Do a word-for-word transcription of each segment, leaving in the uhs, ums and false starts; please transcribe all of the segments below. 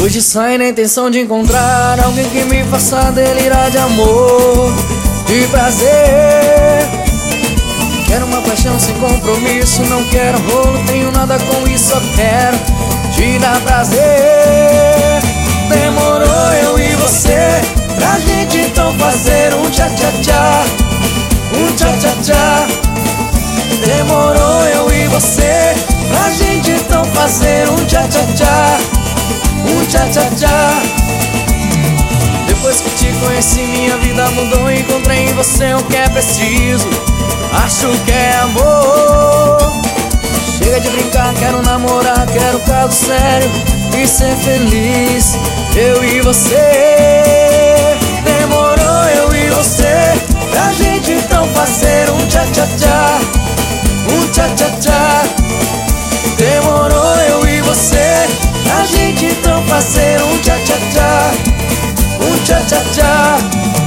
Hoje saí na intenção de encontrar alguém que me faça delirar de amor, de prazer. Quero uma paixão sem compromisso, não quero rolo, tenho nada com isso, só quero te dar prazer. Demorou eu e você pra gente então fazer um tchá-tchá-tchá, um tchá-tchá-tchá. Demorou eu e você pra gente então fazer um tchá-tchá-tchá, um tchá-tchá-tchá. Depois que te conheci minha vida mudou, encontrei em você o que é preciso, acho que é amor. Chega de brincar, quero namorar, quero caso sério e ser feliz, eu e você. Demorou eu e você pra gente então fazer um tchá-tchá-tchá, um tchá-tchá-tchá. Demorou eu e você pra gente então fazer um tchá-tchá-tchá, um tchá-tchá-tchá.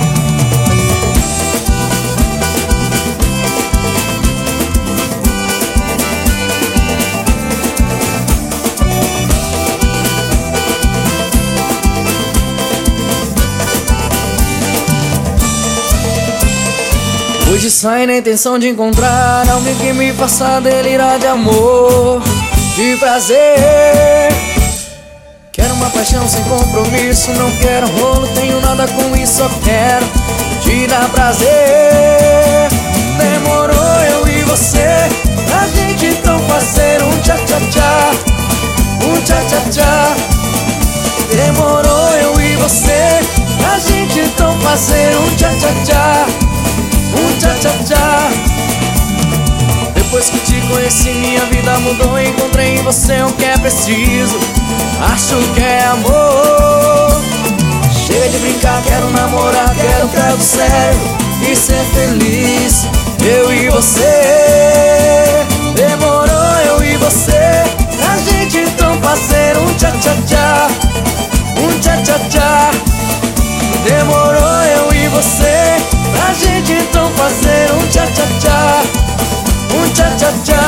Hoje saí na intenção de encontrar alguém que me faça delirar de amor, de prazer. Quero uma paixão sem compromisso, não quero rolo, tenho nada com isso, só quero te dar prazer. Demorou eu e você pra gente então fazer um tchá-tchá-tchá, um tchá-tchá-tchá. Demorou eu e você pra gente então fazer um tchá-tchá-tchá, um tchá-tchá-tchá. Depois que te conheci minha vida mudou, encontrei em você o que é preciso, acho que é amor. Chega de brincar, quero namorar, quero caso sério e ser feliz, eu e você. Demorou eu e você pra gente então fazer um tchá-tchá-tchá, um tchá-tchá-tchá. Demorou eu e você pra gente então fazer um tchá-tchá-tchá, um tchá-tchá-tchá.